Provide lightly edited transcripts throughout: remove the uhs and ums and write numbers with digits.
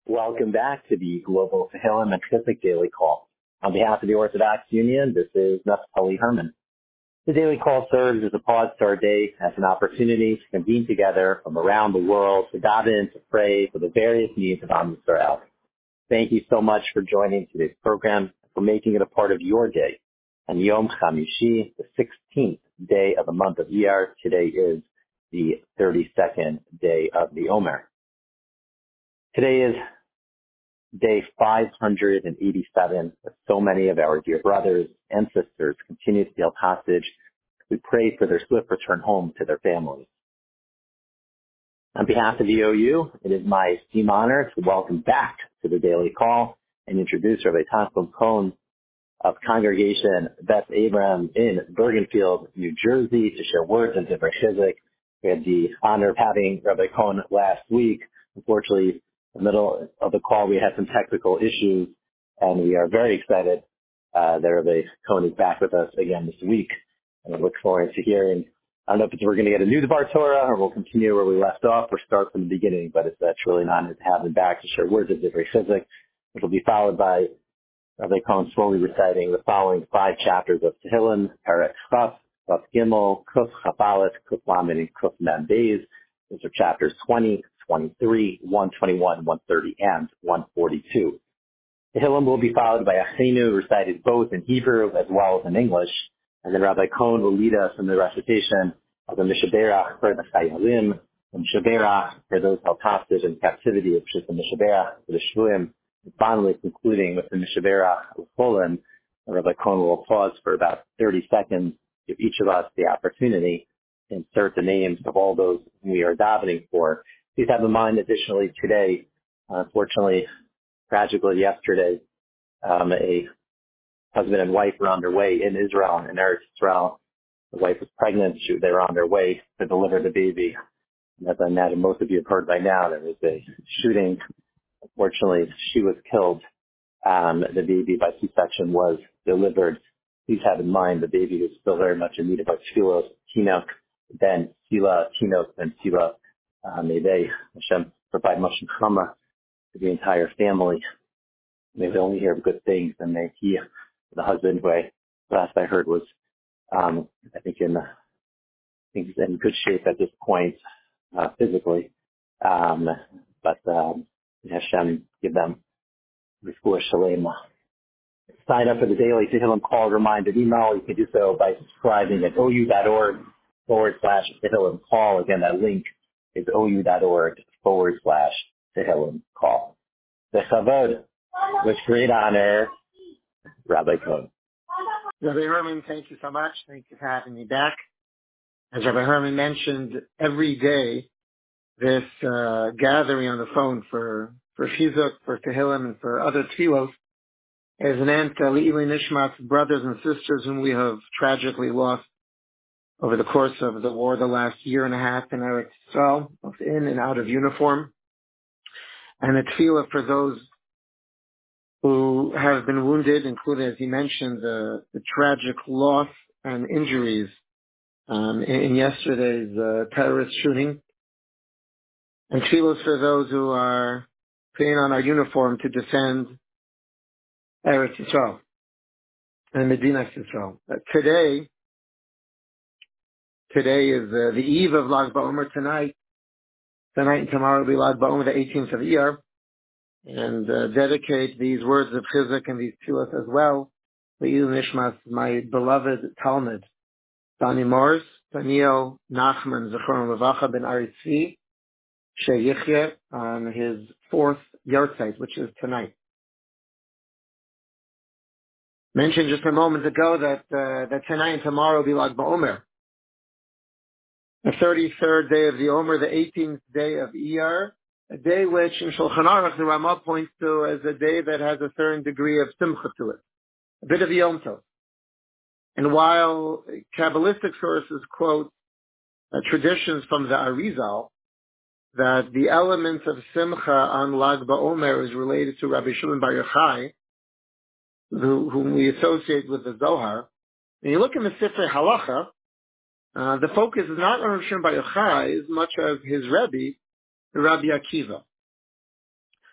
Welcome back to the Global Tehillim and Chizuk Daily Call. On behalf of the Orthodox Union, this is Naftali Herman. The Daily Call serves as a pause to our day, as an opportunity to convene together from around the world to daven, to pray for the various needs of Am Yisrael. Thank you so much for joining today's program, for making it a part of your day. On Yom Chamishi, the 16th day of the month of Iyar, today is the 32nd day of the Omer. Today is day 587, as so many of our dear brothers and sisters continue to be held hostage. We pray for their swift return home to their families. On behalf of the OU, it is my esteemed honor to welcome back to the Daily Call and introduce Rabbi Tanchum Cohen of Congregation Beth Abraham in Bergenfield, New Jersey, to share words of Divrei Chizuk. We had the honor of having Rabbi Cohen last week. Unfortunately, in the middle of the call, we had some technical issues, and we are very excited that Rabbi Cohen is back with us again this week. And I look forward to hearing, I don't know if we're going to get a new Dvar Torah or we'll continue where we left off or start from the beginning, but it's truly an honor to have him back to share words of Divrei Chizuk, which will be followed by Rabbi Cohen slowly reciting the following 5 chapters of Tehillim, Perek Chaf, Chaf Gimel, Kuf Chaf Aleph, Kuf Lamed, and Kuf Mem Beis. Those are chapters 20, 23, 121, 130, and 142. The Tehillim will be followed by Achenu, recited both in Hebrew as well as in English, and then Rabbi Cohen will lead us in the recitation of the Mishaberach for the Chayalim, the Mishaberach for those held hostage in captivity, which is the Mishaberach for the Shvuim, and finally concluding with the Mishaberach L'Cholim. Rabbi Cohen will pause for about 30 seconds, give each of us the opportunity to insert the names of all those we are davening for. Please have in mind, additionally, today, unfortunately, tragically yesterday, a husband and wife were on their way in Israel, in Eretz Israel. The wife was pregnant. They were on their way to deliver the baby. And as I imagine most of you have heard by now, there was a shooting. Unfortunately, she was killed. The baby by C-section was delivered. Please have in mind the baby is still very much in need of our tefillos, Tinok, Ben, Sila, Tinok, and Sila. May they, Hashem, provide much chama to the entire family. May they only hear good things, and may he, the husband, who last I heard was, I think he's in good shape at this point, physically. But Hashem give them refuah shalem. Sign up for the daily Tehillim Call reminder email. You can do so by subscribing at ou.org/Tehillim Call. Again, that link is ou.org/Tehillim Call. The Chavod, with great honor, Rabbi Cohen. Rabbi Herman, thank you so much. Thank you for having me back. As Rabbi Herman mentioned, every day this gathering on the phone for Chizuk, for Tehillim, and for other tefillos is an end to Le'ilui Nishmat, brothers and sisters whom we have tragically lost over the course of the war the last year and a half in Eretz Yisrael, both in and out of uniform. And a tefillah for those who have been wounded, including, as he mentioned, the tragic loss and injuries in yesterday's terrorist shooting. And tefillah for those who are putting on our uniform to defend Eretz Yisrael and Medina Yisrael. Today is the eve of Lag BaOmer. Tonight and tomorrow will be Lag BaOmer, the 18th of Iyar, and dedicate these words of Chizuk and these tefillos as well. Le'ilui Nishmas, my beloved Talmud, Dani Morris, Daniel Nachman, Zechron Levacha ben Aritzi, Sheyichye, on his 4th yahrzeit, which is tonight. Mentioned just a moment ago that tonight and tomorrow will be Lag BaOmer. The 33rd day of the Omer, the 18th day of Iyar, a day which in Shulchan Aruch the Ramah points to as a day that has a certain degree of simcha to it, a bit of Yom Tov. And while Kabbalistic sources quote traditions from the Arizal that the elements of simcha on Lag BaOmer is related to Rabbi Shimon Bar Yochai, whom we associate with the Zohar, and you look in the Sifrei Halacha, the focus is not on Rabbi Shimon Bar Yochai as much as his Rebbe, Rabbi Akiva.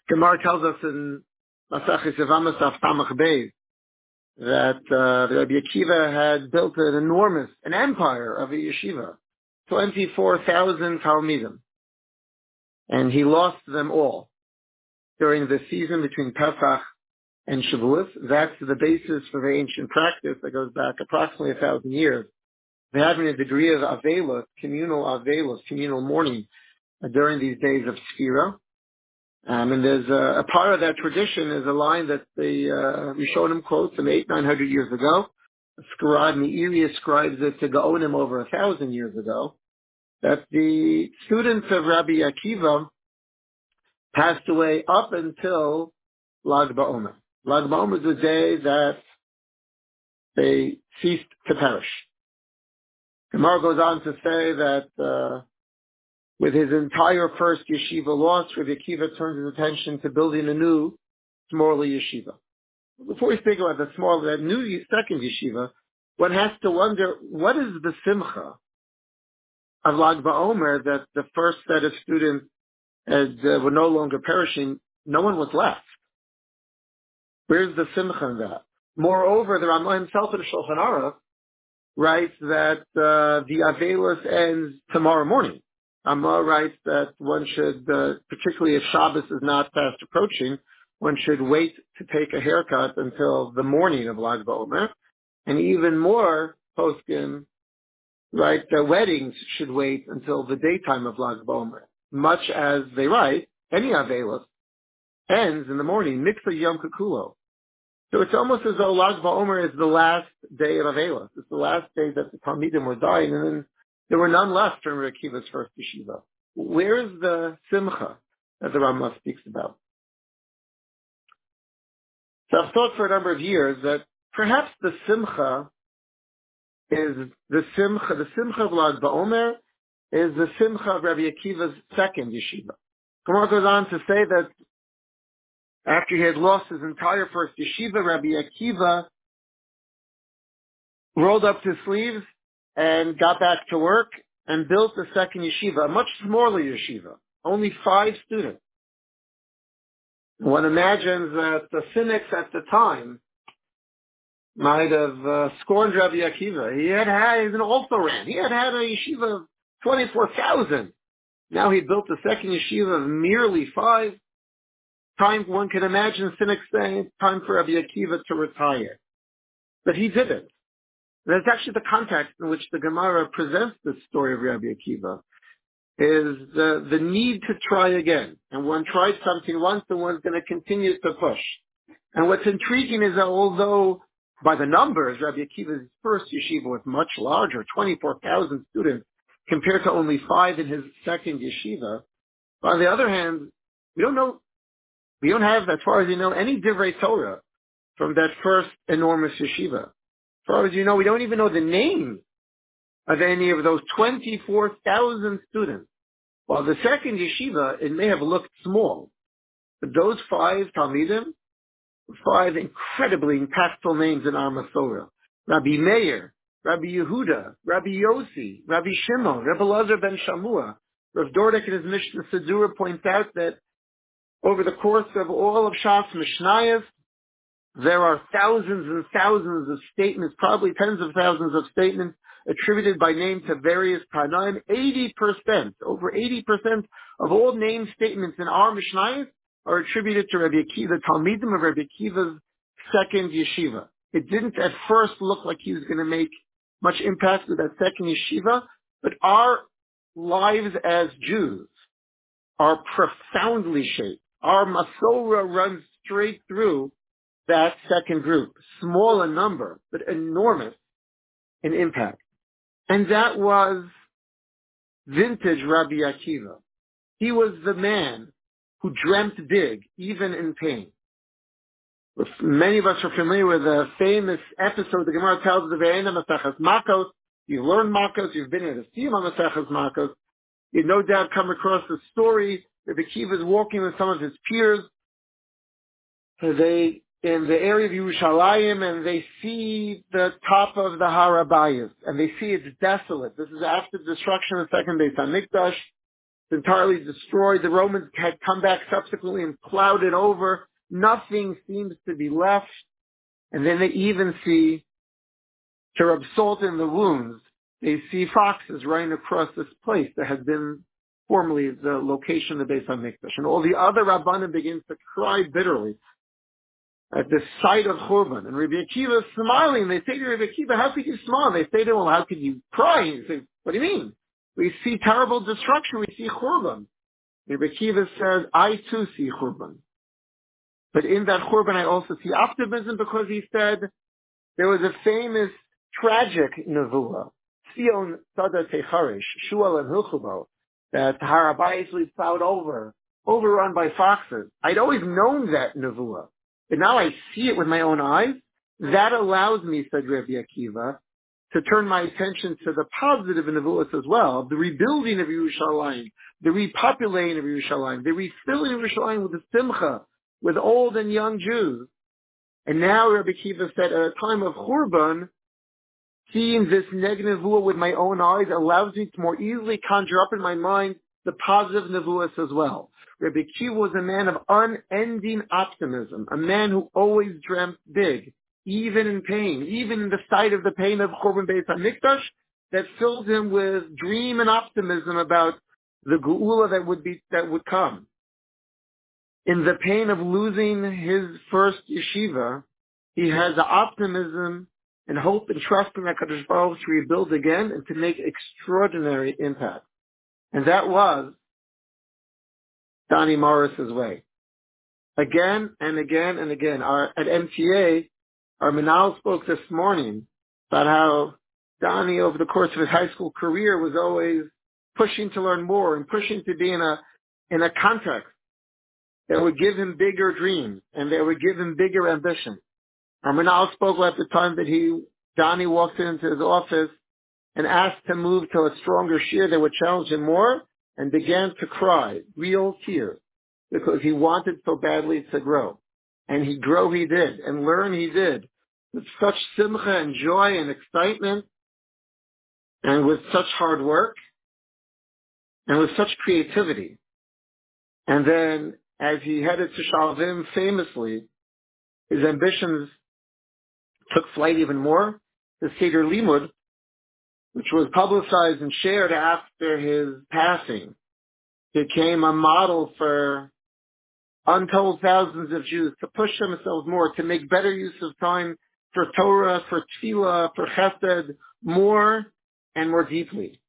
Gemara tells us in Masechus Yevamos Daf Tamach Beis that Rabbi Akiva had built an empire of a yeshiva, 24,000 Talmidim, and he lost them all during the season between Pesach and Shavuos. That's the basis for the ancient practice that goes back approximately 1,000 years. They having a degree of Avelos, communal mourning during these days of Sfira. And there's a part of that tradition is a line that the Rishonim quotes from 800-900 years ago. A scribe Meiri ascribes it to Gaonim over 1,000 years ago, that the students of Rabbi Akiva passed away up until Lag BaOmer. Lag BaOmer is the day that they ceased to perish. Gemara goes on to say that with his entire first yeshiva lost, Rabbi Akiva turned his attention to building a new, smaller yeshiva. Before we speak about that new second yeshiva, one has to wonder, what is the simcha of Lag BaOmer that the first set of students were no longer perishing? No one was left. Where's the simcha in that? Moreover, the Ramah himself in the Shulchan Aruch writes that the Avelos ends tomorrow morning. Ramah writes that one should, particularly if Shabbos is not fast approaching, one should wait to take a haircut until the morning of Lag BaOmer. And even more, poskim, right, the weddings should wait until the daytime of Lag BaOmer. Much as they write, any Avelos ends in the morning, Miksa Yom Kikulo. So it's almost as though Lag BaOmer is the last day of Avelos. It's the last day that the Talmidim were dying, and then there were none left from Rabbi Akiva's first yeshiva. Where is the simcha that the Ramah speaks about? So I've thought for a number of years that perhaps the simcha is the simcha of Lag BaOmer is the simcha of Rabbi Akiva's second yeshiva. Gemara goes on to say that after he had lost his entire first yeshiva, Rabbi Akiva rolled up his sleeves and got back to work and built a second yeshiva, a much smaller yeshiva, only 5 students. One imagines that the cynics at the time might have scorned Rabbi Akiva. He's an also-ran. He had a yeshiva of 24,000. Now he built a second yeshiva of merely 5. One can imagine cynics saying, time for Rabbi Akiva to retire. But he didn't. That's actually the context in which the Gemara presents the story of Rabbi Akiva, is the need to try again. And one tried something once, and one's going to continue to push. And what's intriguing is that although by the numbers, Rabbi Akiva's first yeshiva was much larger, 24,000 students, compared to only 5 in his second yeshiva, but on the other hand, we don't have, as far as you know, any divrei Torah from that first enormous yeshiva. As far as you know, we don't even know the name of any of those 24,000 students. While the second yeshiva, it may have looked small, but those 5 Talmidim, 5 incredibly impactful names in our Masorah. Rabbi Meir, Rabbi Yehuda, Rabbi Yossi, Rabbi Shimon, Rabbi Lazar ben Shamua. Rav Dordek in his Mishnah Sedura points out that over the course of all of Shas Mishnayos, there are thousands and thousands of statements, probably tens of thousands of statements attributed by name to various Tanaim. 80%, over 80% of all name statements in our Mishnayos are attributed to Rabbi Akiva, the Talmidim of Rabbi Akiva's second yeshiva. It didn't at first look like he was going to make much impact with that second yeshiva, but our lives as Jews are profoundly shaped. Our Masorah runs straight through that second group, small in number, but enormous in impact. And that was vintage Rabbi Akiva. He was the man who dreamt big, even in pain. Many of us are familiar with a famous episode the Gemara tells of the Ve'ena Maseches Makos. You've learned Makos, you've been in the Siyum Maseches Makos. You've no doubt come across the story that Rabbi Akiva is walking with some of his peers. They in the area of Yerushalayim, and they see the top of the Har HaBayis, and they see it's desolate. This is after the destruction of the second Beit HaMikdash. entirely destroyed. The Romans had come back subsequently and plowed it over. Nothing seems to be left. And then they even see, to rub salt in the wounds, they see foxes running across this place that had been formerly the location of the Beis HaMikdash. And all the other Rabbanim begin to cry bitterly at the sight of Churban. And Rabbi Akiva is smiling. They say to Rabbi Akiva, how could you smile? They say to him, well, how could you cry? And he says, what do you mean? We see terrible destruction. We see Churban. Rabbi Akiva says, I too see Churban. But in that Churban, I also see optimism, because he said there was a famous tragic nevuah, Sion Sada Techarish, Shual and Hilchubo, that Har HaBayis was plowed overrun by foxes. I'd always known that nevuah, but now I see it with my own eyes. That allows me, said Rabbi Akiva, to turn my attention to the positive in nevuahs as well, the rebuilding of Yerushalayim, the repopulating of Yerushalayim, the refilling of Yerushalayim with the simcha, with old and young Jews. And now Rabbi Akiva said, at a time of Churban, seeing this negative nevuah with my own eyes allows me to more easily conjure up in my mind the positive nevuahs as well. Rabbi Akiva was a man of unending optimism, a man who always dreamt big, even in pain, even in the sight of the pain of Churban Beis HaMikdash, that filled him with dream and optimism about the geula that would come. In the pain of losing his first yeshiva, he has the optimism and hope and trust in HaKadosh Baruch Hu to rebuild again and to make extraordinary impact. And that was Donnie Morris's way. Again and again and again. At MTA, our Manal spoke this morning about how Donnie, over the course of his high school career, was always pushing to learn more and pushing to be in a context that would give him bigger dreams and that would give him bigger ambition. Our Manal spoke at the time that Donnie walked into his office and asked to move to a stronger shir that would challenge him more, and began to cry, real tears, because he wanted so badly to grow. And he did, and learn he did, with such simcha and joy and excitement, and with such hard work, and with such creativity. And then, as he headed to Shalvim famously, his ambitions took flight even more. The Seder Limud, which was publicized and shared after his passing, became a model for untold thousands of Jews to push themselves more, to make better use of time for Torah, for Tefillah, for Chesed, more and more deeply.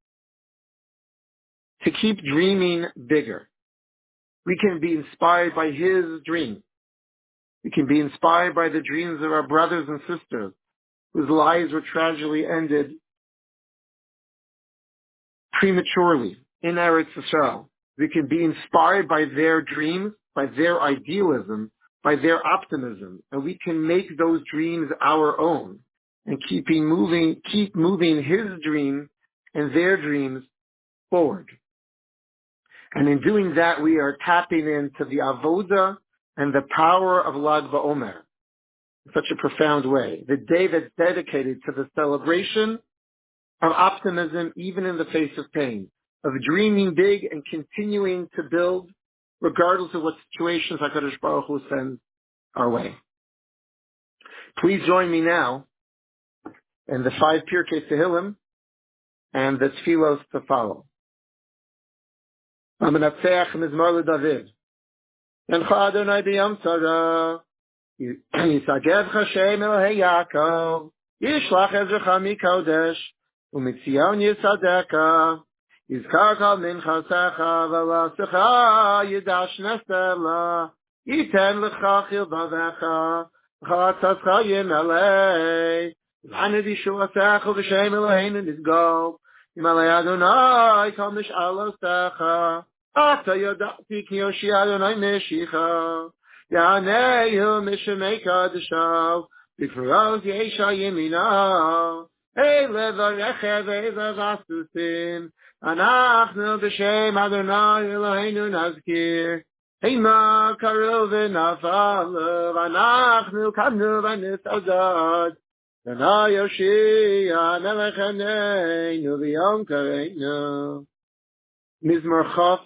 To keep dreaming bigger. We can be inspired by his dream. We can be inspired by the dreams of our brothers and sisters whose lives were tragically ended prematurely in Eretz Yisrael. We can be inspired by their dreams, by their idealism, by their optimism, and we can make those dreams our own and keep moving his dream and their dreams forward. And in doing that, we are tapping into the avoda and the power of Lag BaOmer in such a profound way. The day that's dedicated to the celebration of optimism, even in the face of pain, of dreaming big and continuing to build, regardless of what situations HaKadosh Baruch Hu sends our way. Please join me now in the 5 Pirkei Tehillim and the Tfilos to follow. Amenatzeach Mizmor LeDavid. Encha Adonai b'yam tzara, Yisagevcha Shem Elohei Yaakov, Yishlach Ezrecha mikodesh, Umitzion Yisadeka, Yizkarcha minchasecha v'lasecha Yidash Nestela, Yiten Lecha Chilbavecha, Chatzascha Yimelei, V'aned Yishuasecha v'Shem Eloheinu Nizgov, Yimalei Adonai Kol Mish'alosecha, Ata Yodati Ki Yoshi Adonai Meshicha, Yanehu Mishemei Kadeshav, B'Kfaros Yesha Yemina, Hey Levarecha Ve'ezavasusin, Anachnu B'Shem Adonai Eloheinu Nazkir, Hema Karu V'Nafalev, Anachnu Kamnu V'Nisazad, Adonai Yoshia Melech Haneinu V'Yom Kareinu. Mizmor Chaf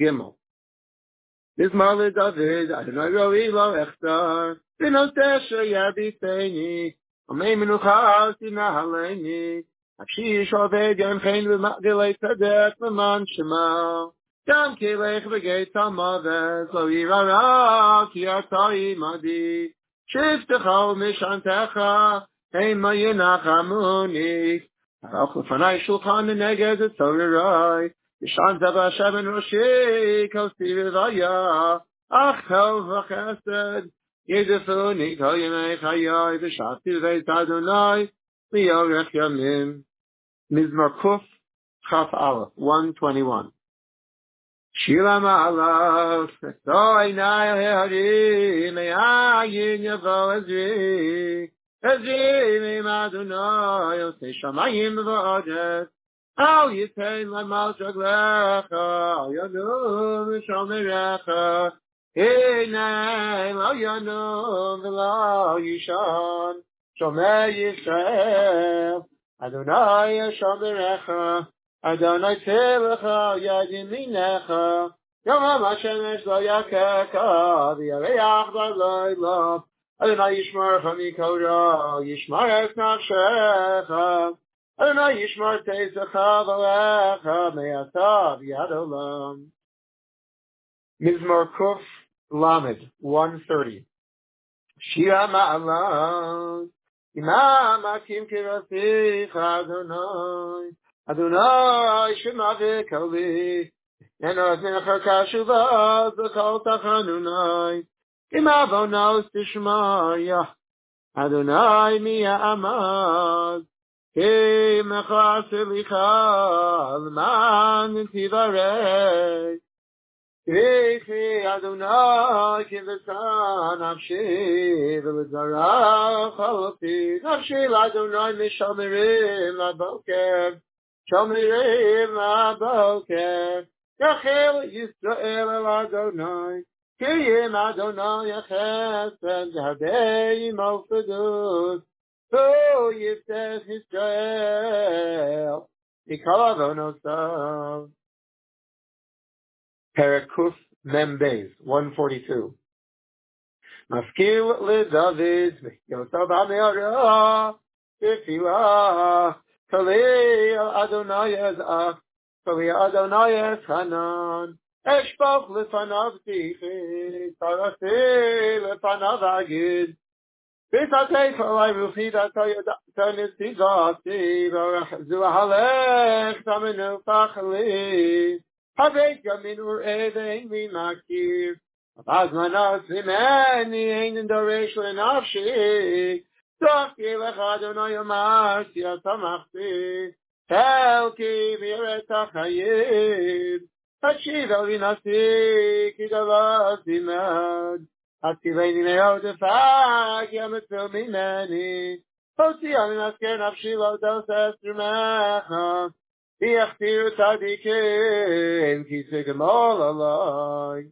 Gimel. Mizmar LeDavid, Adonai Roi Lo Echtar, V'notesha Yabiteni, Amei Menucha Tinahaleini, Akshish Oved Yamchein V'Magilei Tzedek V'man Shema, Gam Kilech V'Geit Hamaves, Lo Yirara Ki Atai Madi, Shiftecha U'Mishantecha, Heima Yinachamuni, Arach L'fanai Shulchan Neged Tzorirai, Yishan Zaba Shem Roshi, Kosti V'Vaya, Ach Tov V'Chesed, Yedefuni Kol Yemei Chayai, V'Shafti V'Veit Adonai, V'Yorech Yamim, Mizmar Kuf, Chaf Aleph, 121. Shira Ma'alav, Etzoi Nai Heri, Me'ayin Yavo Ezri, Ezri Me'im Adonai, Yosei Shamayim V'Odet, Al Yitein L'Mal Shaglecha, Al Yanu V'Shomerecha, Hinei Lo Yanu V'Lo Yishan, Shomei Yisrael, Adonai Shomerecha, Adonai Tzilecha, Yad Yeminecha, Yom HaShemesh Lo Yakecha, V'Yareach Bar Lo Yilov, Adonai Yishmarcha Mikol Ra, Yishmar Es Nafshecha, Adonai Yishmar Teisecha V'Alecha, Me'ata V'Yad Olam. Mizmar Kuf Lamed, 130. Shira Ma'alav, Imam Akim Kirasicha Adonai, Adonai Shema V'Kali, Yenor Nefer Kashuva V'Kol Tachanunai, Imavonos Tishmaya, Adonai Miya Amaz, Ki Mecha Selicha, L'man Tivarei, Ki Adonai Ki V'San Nafshi V'Lizarach Halafi, Nafshi L'Adonai Mishomerim L'Boker, Shomerim L'Boker, Yachel Yisrael El Adonai, Ki Yim Adonai Chesed Hadei Mofedus, Hu Yiftech Yisrael, Mikol Avonosav. Perekuf Membez, 142. Maskil LeDavid, Yosav HaMe'ara, Tefillah, Kali Adonai Ezach, Kali Adonai Hanan, Eshbach Lefanav Tichi, Tarasi Lefanav Agid, V'tatei Falai Ruchi Tanis Tizati, V'rachzu Halech Tamenu Fachli, Havei Gamin U'evein Mimakir, Azmanas Imeni Ein Doresh Lenafshi, Tzachki Lech Adonai Omar Siyasamachti, Helki V'yeret HaChayim, Hatshiv El Vinasi Kidavas Imad, Hatziveni Me'odefak Yametzil Mimeni, Hotzi Aminasker Nafshi Lo Doses Rumecha, V'yachtir Tzadikim Ki Sigmol Alai.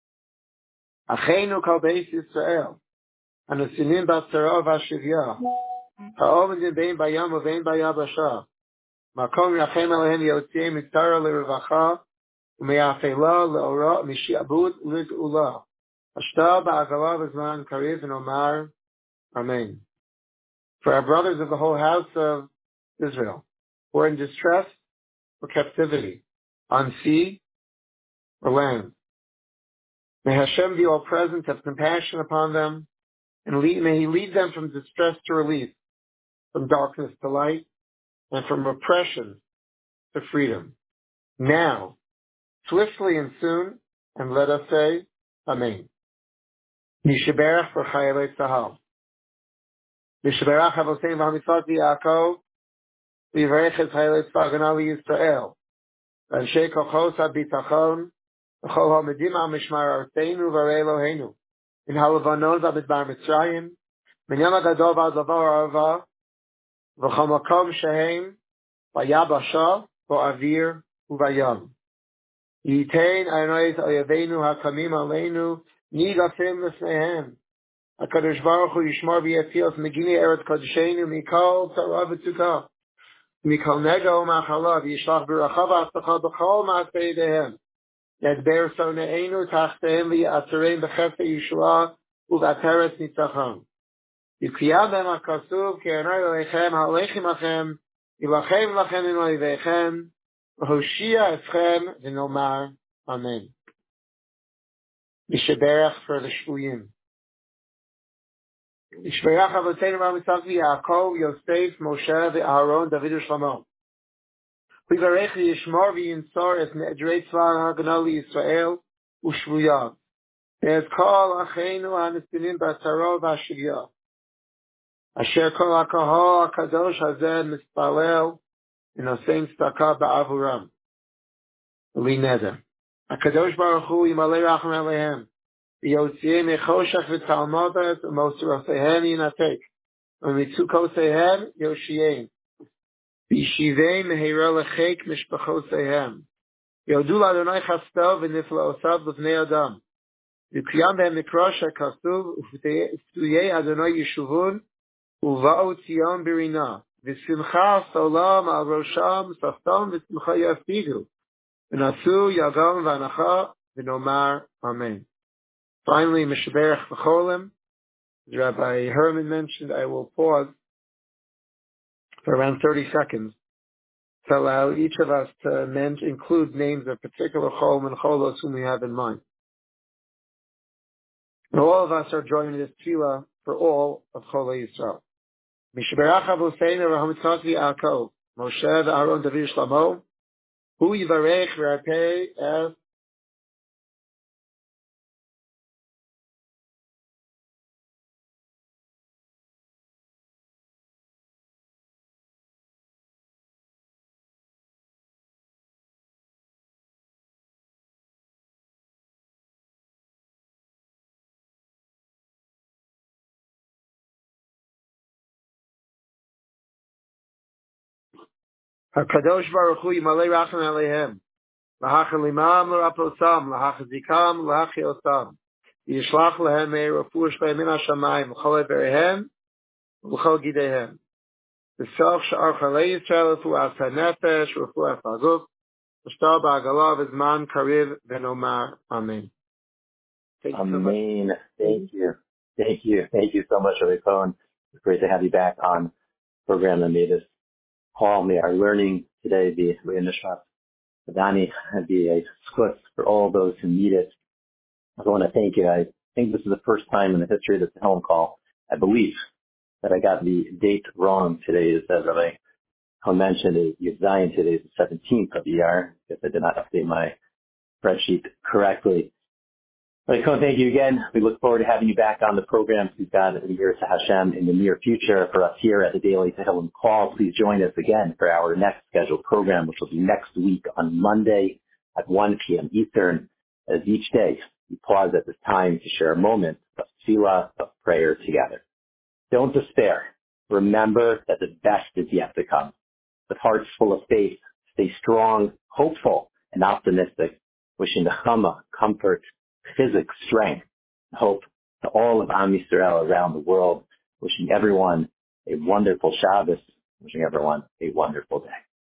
Achenu Kol Beis Yisrael, Anusinim B'Tzara V'Ashivya, Ha'omedim Bein Bayam U'Bein Bayabasha, Makom Yachem Alehem Yotzei Mitzara L'Revacha, U'Me'afela L'Ora Mishi'abud L'G'ula, Ashta Ba'agala V'Zman Kariv and Omar, Amen. For our brothers of the whole house of Israel, who are in distress or captivity, on sea or land, may Hashem be all present, have compassion upon them, and may He lead them from distress to relief, from darkness to light, and from oppression to freedom. Now, swiftly and soon, and let us say, Amen. Yishaberach for Chayalei Tzahal. Yishaberach Havosein V'Hamitzvot Yaakov, V'Yivarech Es Chayalei Tzvah Hagana L'Yisrael, V'Anshei Kochos HaBitachon, V'Chol HaMedim HaMishmar Arteinu V'Arei Eloheinu, in Halavanon V'Midbar Mitzrayim, Minyam HaGadol V'Ad Lavar Arva, V'Chol Makom Shehem, V'Yabasha, V'Avir, U'Vayam. Yitein Adonai Oyeveinu HaKamim Aleinu, Nidafim L'Snehem. HaKadosh Baruch Hu Yishmar V'Yatzios Megini Eretz Kodesheinu Mikol Tzara V'Tzukah, Mikol Nega U'Machala V'Yishlach B'Racha V'Atzlacha B'Chol Ma'aseh Yedehem. ידבר שונאינו תחתיהם ויעצרם בחפץ ישועה ובעטרת ניצחון. יקוים בהם הכתוב כי אדוני אלוהיכם ההולך עמכם יילחם לכם עם אויביכם והושיע אתכם ונאמר אמן. Yishaberach for the Shvuyim. Yishaberach Avotenu Avraham Yitzchak Yaakov Yosef Moshe Aaron David Shlomo. V'yivarech v'yishmor v'yinsor et ne'edrei tzva ha'Haganah liYisrael u'shvuyav. Ve'ez kol acheinu ha'nespinim b'atzaro v'ashivya. Asher kol ha'kahal ha'kadosh hazeh mispalel v'nosein tzedakah ba'avuram. Li neder. HaKadosh Baruch Hu yimalei rachem aleihem. V'yotziei mechoshech v'talmodet v'mosroseihem yinatek. V'mitzukoseihem yoshieim. V'yishivei meheira lechek mishpachoseihem. Yodu l'Adonai chasto v'niflaosav l'vnei adam. V'kiyam behem mikra shekasuv ufutuyei Adonai yishuvun uva'u tzion birina. V'simcha solam al rosham saftam v'simcha yafidu. V'nasu yagam v'anacha v'nomar amen. Finally, Mishaberach V'cholim, as Rabbi Herman mentioned, I will pause for around 30 seconds to allow each of us to include names of particular Cholim and Cholos whom we have in mind. And all of us are joining this tefillah for all of Cholei Yisrael. Mishaberach Avosenu Avraham Yitzchak Yaakov, Moshe Aaron David Shlomo, Hu Yivarech V'Yarpei Es HaKadosh Baruch Hu Yimalei Rachem Aleihem. L'hachalimam l'raposam, l'hachazikam, l'hachiosam. Yishlach lehem me'refuah shleim min hashamayim, l'chol berehem, l'chol gidehem. V'sof sha'ar chalei Yisrael refuah ha'nefesh, refuah ha'guf, v'shtar ba'agalav v'zman kariv v'nomar amen. Amen. Thank you. Thank you. Thank you so much, Rabbi Cohen. It's great to have you back on the program that made us call. May our learning today be Nishmat Adani, be a schus for all those who need it. I want to thank you. I think this is the first time in the history of the Tehillim call, I believe, that I got the date wrong today. As Rabbi Cohen mentioned, Yud Zayin today is the 17th of Iyar, because I did not update my spreadsheet correctly. Rabbi Cohen, thank you again. We look forward to having you back on the program. We've got a year to Hashem in the near future for us here at the Daily Tehillim Call. Please join us again for our next scheduled program, which will be next week on Monday at 1 p.m. Eastern. As each day, we pause at this time to share a moment of tefillah, of prayer together. Don't despair. Remember that the best is yet to come. With hearts full of faith, stay strong, hopeful, and optimistic, wishing the chama, comfort, physics, strength, and hope to all of Am Yisrael around the world, wishing everyone a wonderful Shabbos, wishing everyone a wonderful day.